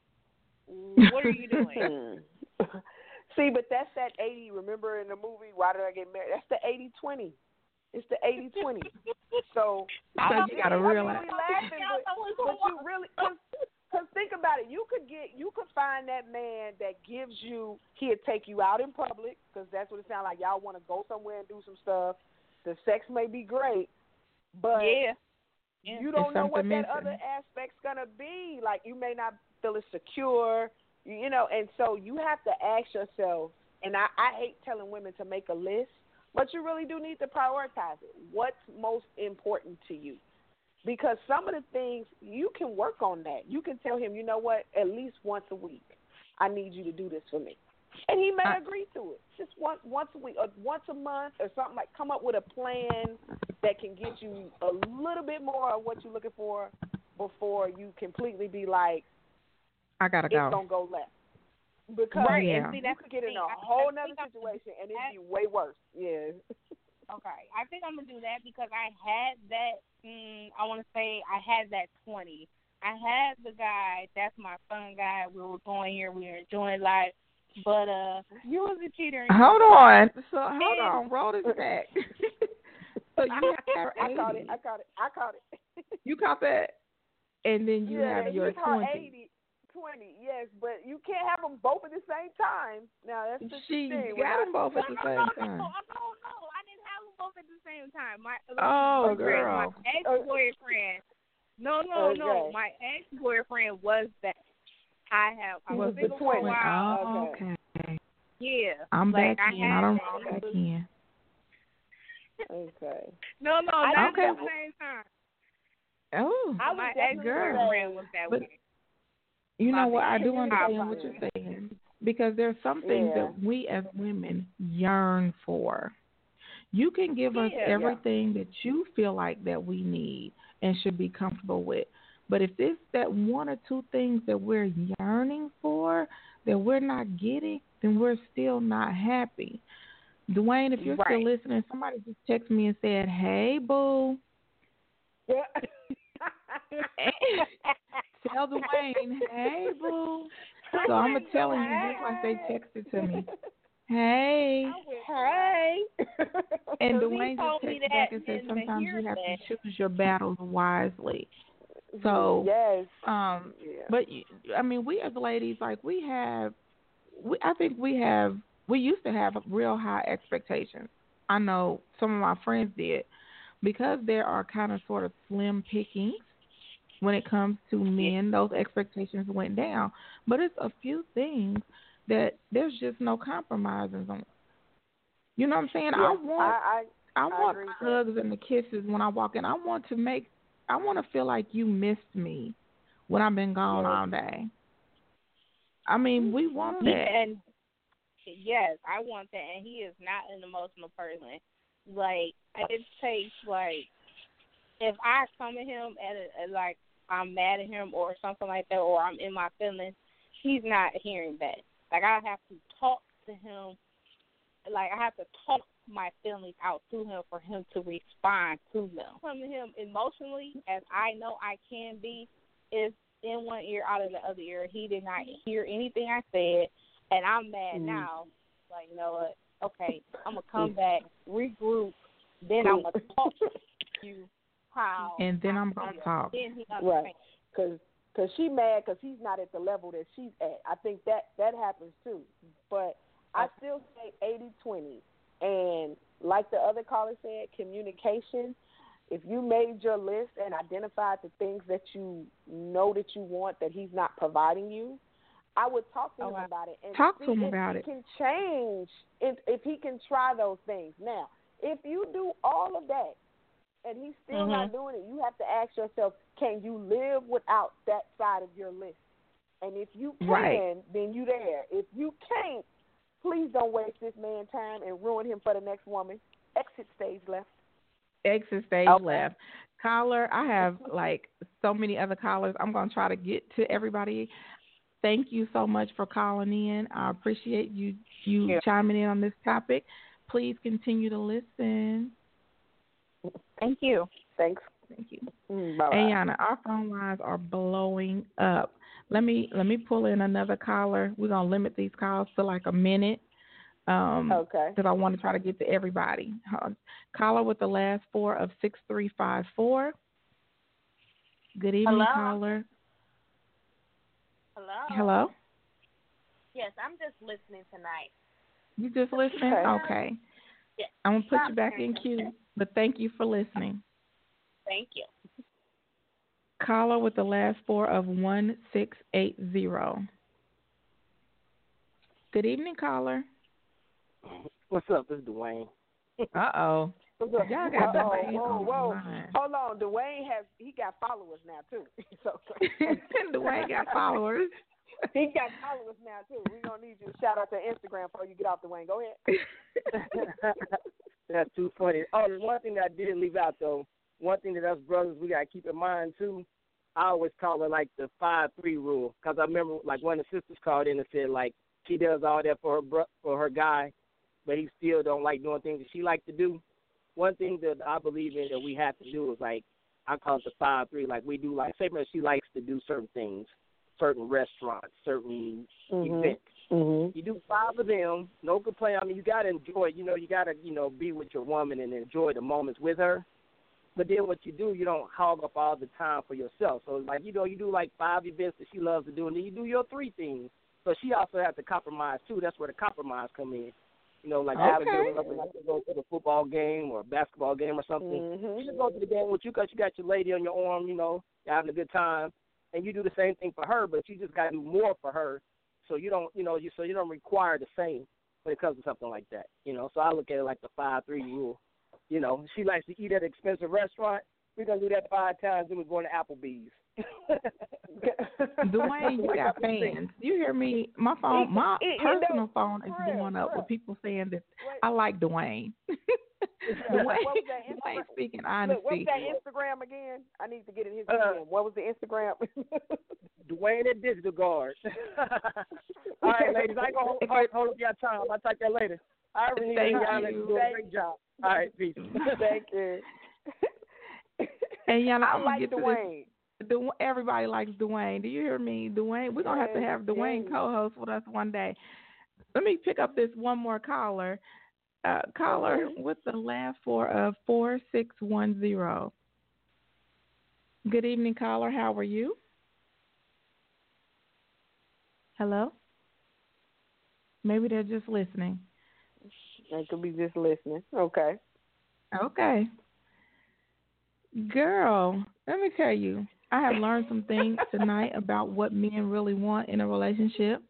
What are you doing? See, but that's that 80, remember in the movie, Why Did I Get Married? That's the 80-20. It's the 80-20. So you got to realize. But you really, because think about it, you could find that man that gives you, he'll take you out in public, because that's what it sounds like. Y'all want to go somewhere and do some stuff. The sex may be great, but you don't know what that other aspect's gonna be. Like, you may not feel as secure, and so you have to ask yourself. And I hate telling women to make a list, but you really do need to prioritize it. What's most important to you? Because some of the things, you can work on that. You can tell him, you know what, at least once a week, I need you to do this for me. And he may agree to it. Just once a week or once a month or something, like come up with a plan that can get you a little bit more of what you're looking for before you completely be like, I got to go. It's going to go left. Because you could get in a whole nother situation and it'd be way worse. Yeah. Okay. I think I'm going to do that because I had that, I want to say I had that 20. I had the guy, that's my fun guy. We were going here. We were enjoying life. But you was a cheater. Hold on. Roll this back. So you have I caught it. You caught that? And then you have your 20. 20, yes, but you can't have them both at the same time. Now, that's the thing. She got them both at the same time. No, I didn't have them both at the same time. My girl. My ex-boyfriend. No. My ex-boyfriend was that. I was single for a while. Okay. Yeah. I'm back in. I don't roll back in. Okay. No, not okay. at the same time. Oh, My ex-girlfriend was that way. You know what? I do understand what you're saying, because there's some things that we as women yearn for. You can give us everything that you feel like that we need and should be comfortable with. But if it's that one or two things that we're yearning for that we're not getting, then we're still not happy. Dwayne, if you're still listening, somebody just texted me and said, "Hey, boo." Tell Dwayne, "Hey, boo." So I'm going to tell him just like they texted to me. Hey. And Dwayne just texted back and said sometimes you have to choose your battles wisely. So, but I mean, we as ladies, like we used to have real high expectations. I know some of my friends did, because there are kind of sort of slim pickings when it comes to men. Those expectations went down, but it's a few things that there's just no compromises on. You know what I'm saying? Yeah, I want the hugs and the kisses when I walk in. I want to feel like you missed me when I've been gone all day. I mean, we want that. And yes, I want that. And he is not an emotional person. Like, it takes, like, if I come at him and like, I'm mad at him or something like that, or I'm in my feelings, he's not hearing that. Like, I have to talk to him. Like, I have to talk my feelings out to him for him to respond to them. Come to him emotionally, as I know I can be, is in one ear, out of the other ear. He did not hear anything I said, and I'm mad now. Like, you know what? Okay, I'm going to come back, regroup, then I'm going to talk to you how. And then I'm going to talk. Right, because she mad because he's not at the level that she's at. I think that happens too. But I still say 80-20. And like the other caller said, communication. If you made your list and identified the things that you know that you want that he's not providing you, I would talk to him about it and talk see to him if about he it. can change, if he can try those things. Now, if you do all of that and he's still not doing it, you have to ask yourself, can you live without that side of your list? And if you can, then you there. If you can't, please don't waste this man's time and ruin him for the next woman. Exit stage left. Exit stage left. Caller, I have like so many other callers. I'm going to try to get to everybody. Thank you so much for calling in. I appreciate you chiming in on this topic. Please continue to listen. Thank you. Thanks. Thank you. Bye-bye. Ayana, our phone lines are blowing up. Let me pull in another caller. We're going to limit these calls to like a minute. Because I want to try to get to everybody. Caller with the last four of 6354. Good evening, Hello? caller. Hello? Yes, I'm just listening tonight. You just listening? Okay. Yes. I'm going to put you back in queue, but thank you for listening. Thank you. Caller with the last four of 1680. Good evening, caller. What's up? This is Dwayne. Uh-oh. Y'all got Dwayne. Whoa. Hold on. Dwayne got followers now, too. Dwayne got followers. He got followers now, too. We're going to need you to shout out to Instagram before you get off, Dwayne. Go ahead. That's too funny. Oh, there's one thing that I did leave out, though. One thing that us brothers, we got to keep in mind, too. I always call it, like, the 5-3 rule. Because I remember, like, one of the sisters called in and said, like, she does all that for her guy, but he still don't like doing things that she like to do. One thing that I believe in that we have to do is, like, I call it the 5-3. Like, we do, like, say, she likes to do certain things, certain restaurants, certain events. Mm-hmm. You do 5 of them, no complaint. I mean, you got to enjoy, you got to, be with your woman and enjoy the moments with her. But then what you do, you don't hog up all the time for yourself. So, like, you do, like, 5 events that she loves to do, and then you do your 3 things. So she also has to compromise, too. That's where the compromise come in. Like, have a girl up and like to go to the football game or a basketball game or something. Mm-hmm. You just go to the game with you because you got your lady on your arm, you're having a good time. And you do the same thing for her, but you just got to do more for her. So you don't, so you don't require the same when it comes to something like that. So I look at it like the 5-3 rule. she likes to eat at an expensive restaurant. We're going to do that 5 times, then we're going to Applebee's. Dwayne, you got fans. You hear me? My phone, my personal phone is blowing up with people saying that I like Dwayne. What was that Dwayne speaking honesty. What was that Instagram again? I need to get in his DM. What was the Instagram? Dwayne at Digital Guard. All right, ladies, I ain't going to hold up your time. I'll talk to you later. I really need y'all to do a great job. All right, peace. Thank you. And y'all, I like Dwayne. Everybody likes Dwayne. Do you hear me? Dwayne, we're going to have Dwayne co-host with us one day. Let me pick up this one more caller. Caller with the last 4 of 4610. Good evening, caller. How are you? Hello? Maybe they're just listening. They could be just listening. Okay. Okay. Girl, let me tell you, I have learned some things tonight about what men really want in a relationship.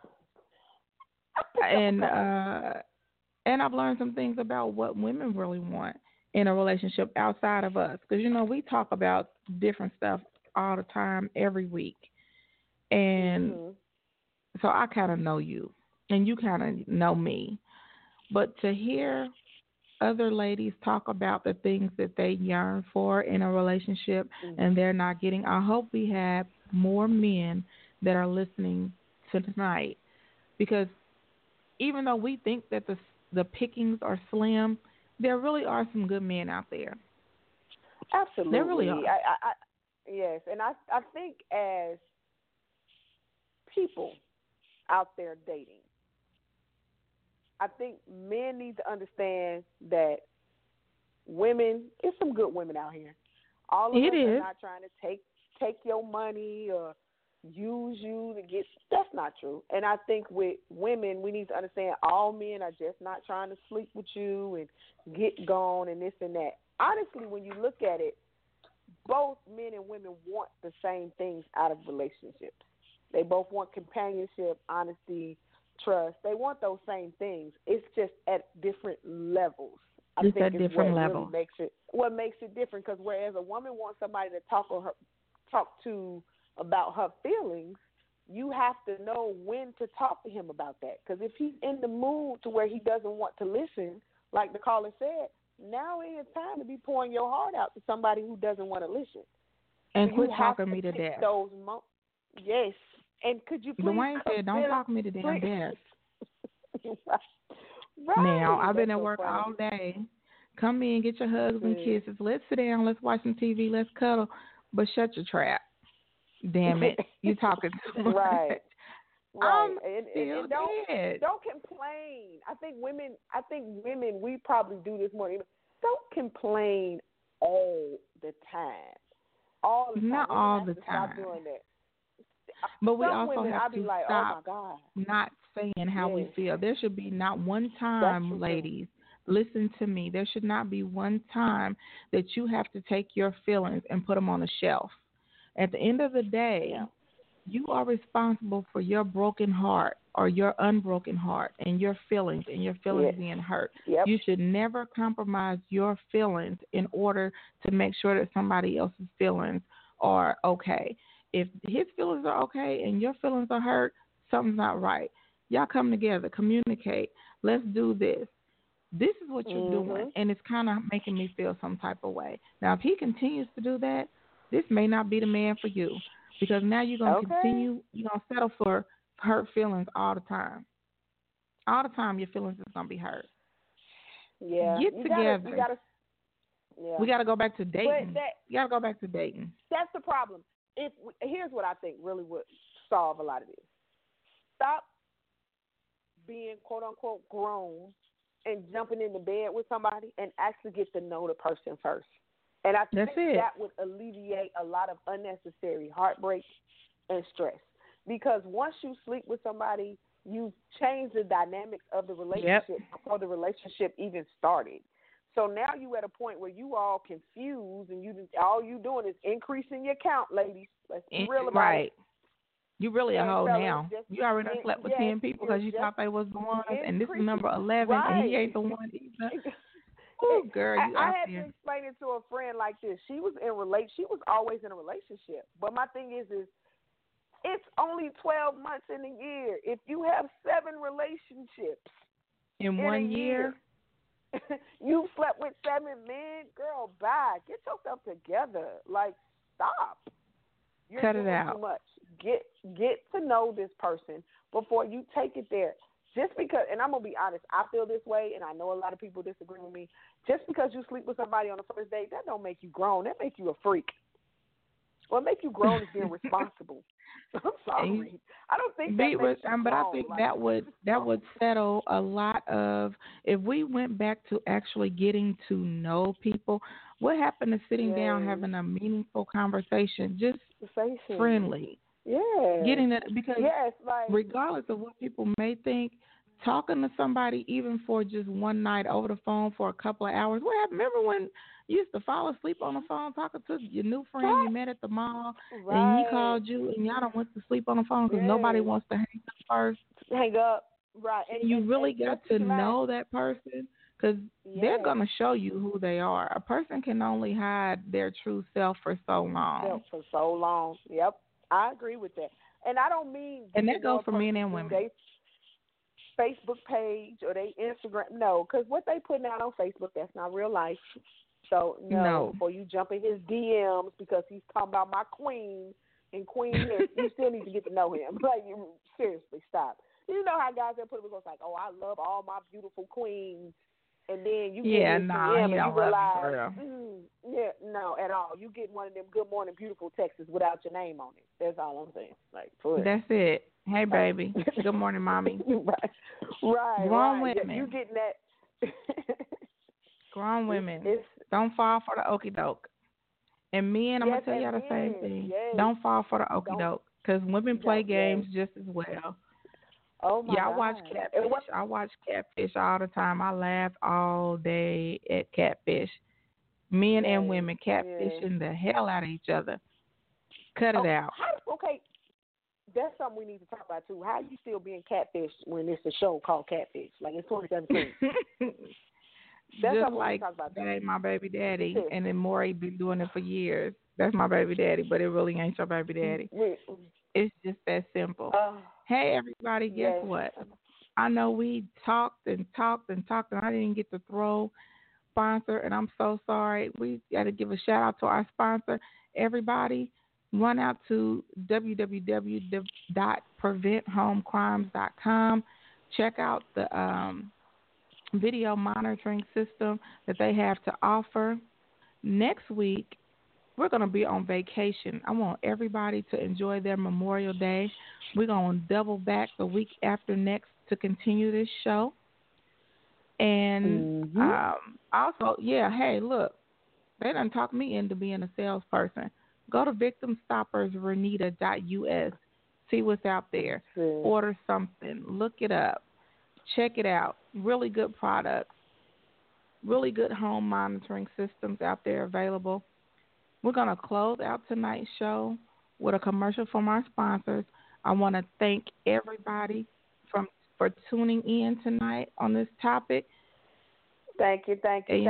And I've learned some things about what women really want in a relationship outside of us. Because, we talk about different stuff all the time, every week. And so I kind of know you, and you kind of know me. But to hear other ladies talk about the things that they yearn for in a relationship and they're not getting, I hope we have more men that are listening tonight. Because even though we think that the pickings are slim, there really are some good men out there. Absolutely. There really are. Yes, and I think as people out there dating, I think men need to understand that women, there's some good women out here. All of us are not trying to take your money or use you to get, that's not true. And I think with women, we need to understand all men are just not trying to sleep with you and get gone and this and that. Honestly, when you look at it, both men and women want the same things out of relationships. They both want companionship, honesty, trust. They want those same things. It's just at different levels. I think at different levels. Really what makes it different, because whereas a woman wants somebody to talk to about her feelings, you have to know when to talk to him about that. Because if he's in the mood to where he doesn't want to listen, like the caller said, now is time to be pouring your heart out to somebody who doesn't want to listen. And so quit talking me to death. Yes. And could you please? Dwayne said, "Don't talk me to damn death." Right. Now, I've been at work all day. Come in, get your hugs and kisses. Let's sit down. Let's watch some TV. Let's cuddle. But shut your trap. Damn it. You talking too much. Right. I'm and don't complain. I think women, we probably do this more. Don't complain all the time. Not all the time. Stop doing that. But we Some also women, have to stop not saying how we feel. There should be not one time, ladies, listen to me. There should not be one time that you have to take your feelings and put them on a shelf. At the end of the day, you are responsible for your broken heart or your unbroken heart and your feelings being hurt. Yep. You should never compromise your feelings in order to make sure that somebody else's feelings are okay. If his feelings are okay and your feelings are hurt, something's not right. Y'all come together, communicate. Let's do this. This is what you're doing, and it's kind of making me feel some type of way. Now, if he continues to do that, this may not be the man for you, because now you're going to continue, you're going to settle for hurt feelings all the time. All the time your feelings is going to be hurt. Yeah. Get together. We got to go back to dating. You got to go back to dating. That's the problem. Here's what I think really would solve a lot of this. Stop being quote-unquote grown and jumping into bed with somebody and actually get to know the person first. And I think that would alleviate a lot of unnecessary heartbreak and stress. Because once you sleep with somebody, you change the dynamics of the relationship before the relationship even started. So now you at a point where you all confused and all you doing is increasing your count, ladies. Let's be real about it. You really a hoe now. You already slept with 10 people because you thought they was the one, and this is number 11, and he ain't the one either. Oh, girl, I had to explain it to a friend like this. She was always in a relationship. But my thing is it's only 12 months in a year. If you have 7 relationships in 1 year, you slept with 7 men, girl, bye. Get yourself together. Like, stop. You're cut doing it out. Too much. Get to know this person before you take it there. Just because, and I'm going to be honest, I feel this way, and I know a lot of people disagree with me. Just because you sleep with somebody on the first date, that don't make you grown. That make you a freak. What make you grown is being responsible. I'm sorry. I don't think that makes you grown. But I think that would settle a lot of, if we went back to actually getting to know people, what happened to sitting down, having a meaningful conversation, just friendly? Yeah. Getting that, because regardless of what people may think, talking to somebody even for just one night over the phone for a couple of hours. What happened? Remember when you used to fall asleep on the phone talking to your new friend you met at the mall, and he called you, and y'all don't want to sleep on the phone because nobody wants to hang up first? Hang up, right? And you really got to know that person, because they're going to show you who they are. A person can only hide their true self for so long. Yep. I agree with that. And I don't mean... And that goes for men and women. They Facebook page or they Instagram. No, because what they putting out on Facebook, that's not real life. So, no. Before you jump in his DMs because he's talking about my queen and queen, you still need to get to know him. Like, you seriously, stop. You know how guys that put it like, oh, I love all my beautiful queens. And then you get into him and you realize, no, at all. You get one of them good morning beautiful texts without your name on it. That's all I'm saying. Like, that's it. Hey, baby. Good morning, mommy. Right. Grown women. You getting that? Grown women. Don't fall for the okie doke. And men, I'm going to tell y'all the same thing. Yes. Don't fall for the okie doke, because women play games just as well. Oh my God. I watch Catfish. I watch Catfish all the time. I laugh all day at Catfish. Men and women catfishing the hell out of each other. Cut it out. Okay, that's something we need to talk about too. How you still being catfished when it's a show called Catfish? Like, it's 2017. That's just like that ain't my baby daddy, and then Maury been doing it for years. That's my baby daddy, but it really ain't your baby daddy. It's just that simple. Hey, everybody, guess what? I know we talked and I didn't get to throw sponsor, and I'm so sorry. We got to give a shout-out to our sponsor. Everybody, run out to www.preventhomecrimes.com. Check out the video monitoring system that they have to offer. Next week, we're going to be on vacation. I want everybody to enjoy their Memorial Day. We're going to double back the week after next to continue this show. And also, hey, look, they done talked me into being a salesperson. Go to victimstoppersrenita.us. See what's out there. Order something. Look it up. Check it out. Really good products. Really good home monitoring systems out there available. We're going to close out tonight's show with a commercial from our sponsors. I want to thank everybody for tuning in tonight on this topic. Thank you.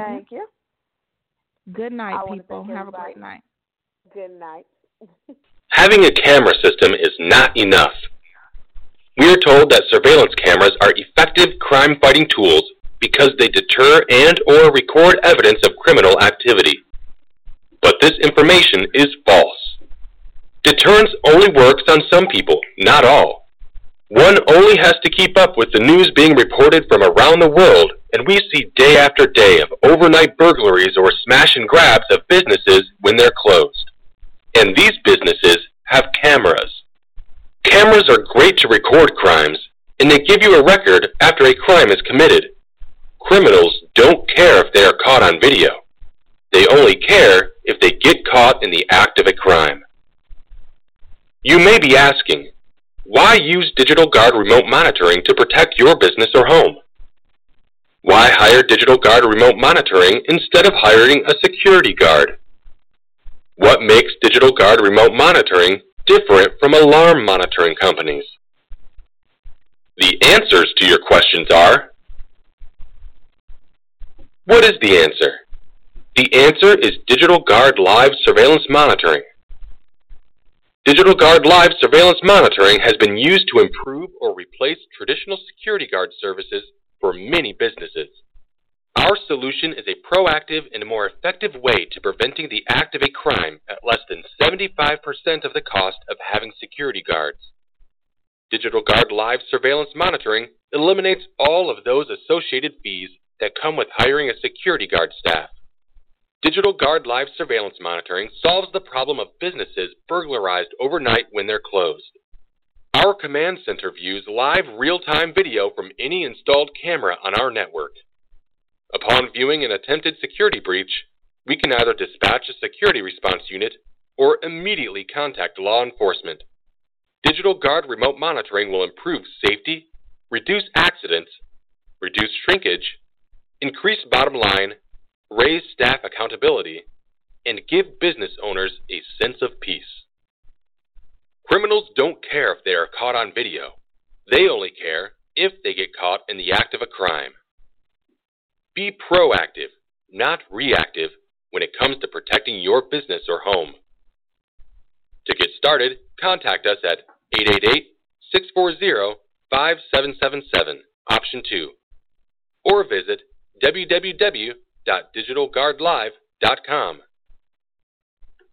Good night, people. Have a great night. Good night. Having a camera system is not enough. We are told that surveillance cameras are effective crime-fighting tools because they deter and/or record evidence of criminal activity. But this information is false. Deterrence only works on some people, not all. One only has to keep up with the news being reported from around the world, and we see day after day of overnight burglaries or smash and grabs of businesses when they're closed. And these businesses have cameras. Cameras are great to record crimes, and they give you a record after a crime is committed. Criminals don't care if they are caught on video. They only care if they get caught in the act of a crime. You may be asking, why use Digital Guard remote monitoring to protect your business or home? Why hire Digital Guard remote monitoring instead of hiring a security guard? What makes Digital Guard remote monitoring different from alarm monitoring companies? The answers to your questions are: What is the answer? The answer is Digital Guard Live Surveillance Monitoring. Digital Guard Live Surveillance Monitoring has been used to improve or replace traditional security guard services for many businesses. Our solution is a proactive and more effective way to preventing the act of a crime at less than 75% of the cost of having security guards. Digital Guard Live Surveillance Monitoring eliminates all of those associated fees that come with hiring a security guard staff. Digital Guard Live Surveillance Monitoring solves the problem of businesses burglarized overnight when they're closed. Our command center views live real-time video from any installed camera on our network. Upon viewing an attempted security breach, we can either dispatch a security response unit or immediately contact law enforcement. Digital Guard Remote Monitoring will improve safety, reduce accidents, reduce shrinkage, increase bottom line, raise staff accountability, and give business owners a sense of peace. Criminals don't care if they are caught on video. They only care if they get caught in the act of a crime. Be proactive, not reactive, when it comes to protecting your business or home. To get started, contact us at 888-640-5777, option 2, or visit www.digitalguardlive.com.